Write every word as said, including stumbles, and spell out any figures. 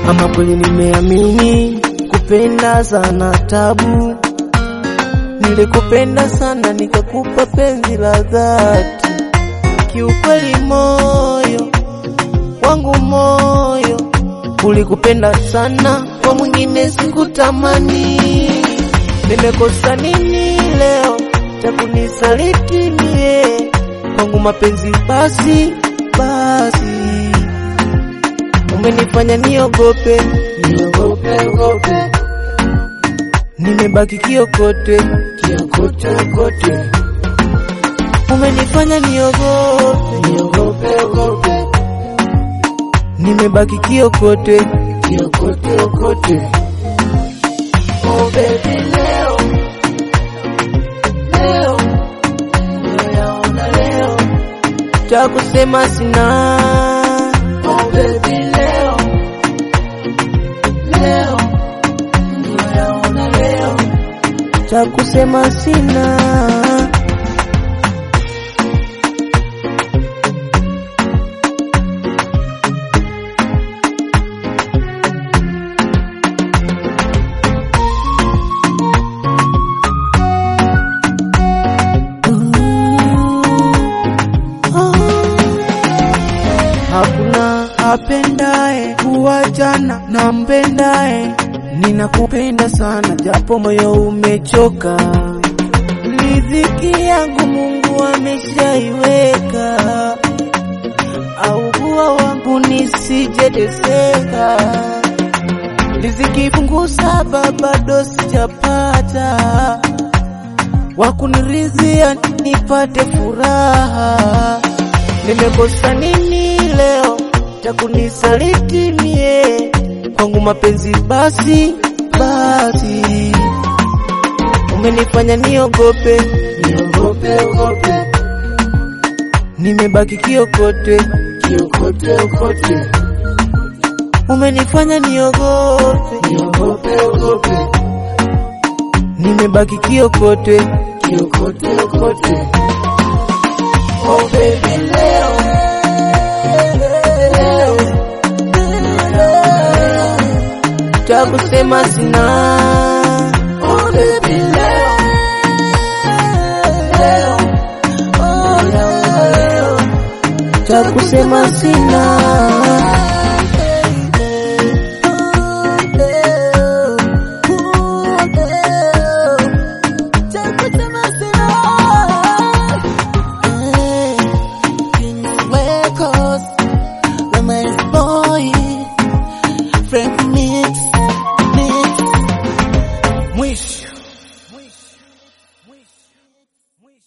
Ama kweli nimeamini kupenda sana tabu. Nilikupenda sana nikakupa penzi la dhati. Kiukweli moyo wangu moyo ulikupenda sana, kwa mwingine sikutamani. Nimekosa nini leo cha kunisaliti mie? Kwangu mapenzi basi basi. Umenifanya niogope, niogope, ogope. Nimebaki kiokote, kiokote, okote. Umenifanya niogope, niogope, ogope. Nimebaki kiokote, kiokote, okote. Oh baby leo, leo, unayaona leo, cha kusema sina. Oh baby leo, leo, unayaona leo, cha kusema sina. Hakuna apendae kuachana na mpendae. Ninakupenda sana japo moyo umechoka. Riziki yangu Mungu ameshaiweka, au kuwa wangu nisijeteseka. Riziki fungu saba bado sijapata, wakunirizia nipate furaha. Nimekosa nini leo cha kunisaliti mie? Kwangu mapenzi basi basi. Umenifanya niogope, niogope, ogope. Nimebaki kiokote, kiokote, okote. Umenifanya niogope, niogope, ogope. Nimebaki kiokote, kiokote, okote. Oh baby leo, leo, cha kusema sina. Oh baby leo, leo, leo, cha kusema sina.